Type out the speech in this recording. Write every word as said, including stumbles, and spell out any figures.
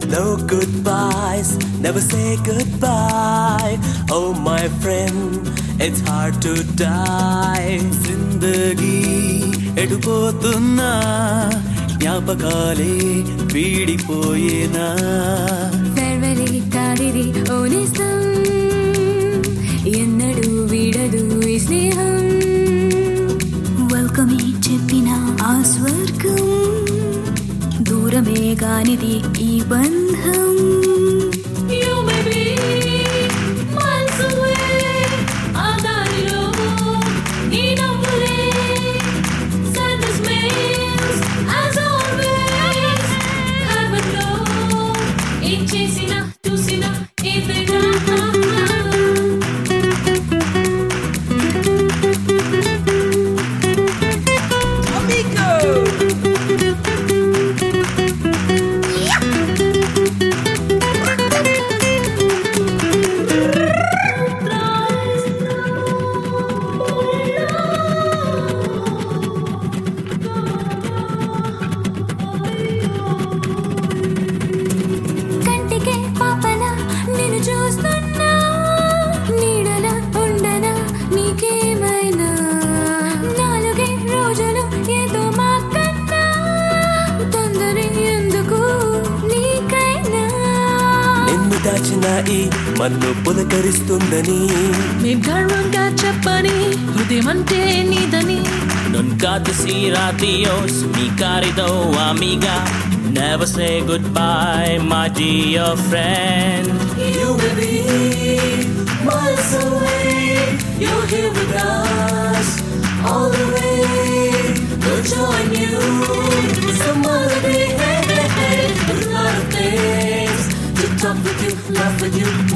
No goodbyes, never say goodbye. Oh my friend, it's hard to die. Zindagi ఎటుపోతున్నా జ్ఞాపకాలే వీడిపోయేనా. Farewell కాదిది ఓ నిజం, ఎన్నడూ వీడదు ఈ స్నేహం. Welcome చెప్పిన ఆ స్వర్గం, దూరమే కానిది ఈ బంధం. దాచిన ఈ మన్ను పులకరిస్తుందని గర్వంగా చెప్పని హృదయమంటే నీదని. Nunca decir adios, mi querido amiga. Never say goodbye, my dear friend. You may be miles away, you're here with us all the way. We'll join you some other day. A lot of things to talk with you, laugh with you.